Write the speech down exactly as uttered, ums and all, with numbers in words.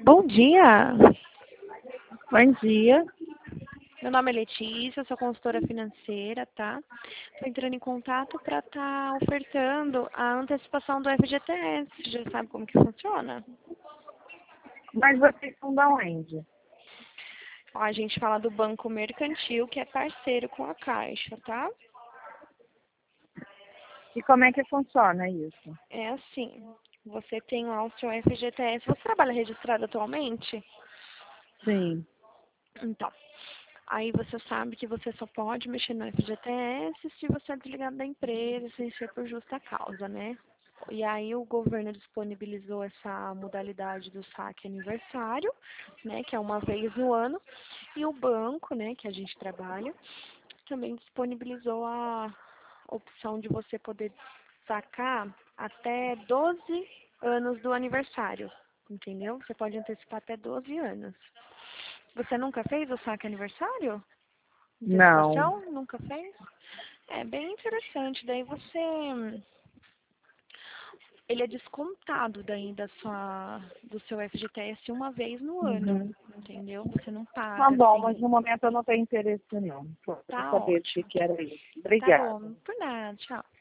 Bom dia. Bom dia. Meu nome é Letícia, eu sou consultora financeira, tá? Estou entrando em contato para estar ofertando a antecipação do F G T S. Você já sabe como que funciona? Mas vocês são da onde? Ó, a gente fala do Banco Mercantil, que é parceiro com a Caixa, tá? E como é que funciona isso? É assim, você tem lá o seu F G T S. Você trabalha registrado atualmente? Sim. Então, aí você sabe que você só pode mexer no F G T S se você é desligado da empresa, sem ser por justa causa, né? E aí o governo disponibilizou essa modalidade do saque aniversário, né, que é uma vez no ano, e o banco, né, que a gente trabalha, também disponibilizou a opção de você poder sacar até doze anos do aniversário, entendeu? Você pode antecipar até doze anos. Você nunca fez o saque aniversário? Não. Antecipação? Nunca fez? É bem interessante. Daí você... Ele é descontado daí da sua, do seu F G T S uma vez no ano, Uhum. entendeu? Você não Tá paga, bom, mas assim. no momento eu não tenho interesse não. Só pra Tá saber o que ótimo. que era isso. Tá Obrigada. bom. Por nada. Tchau.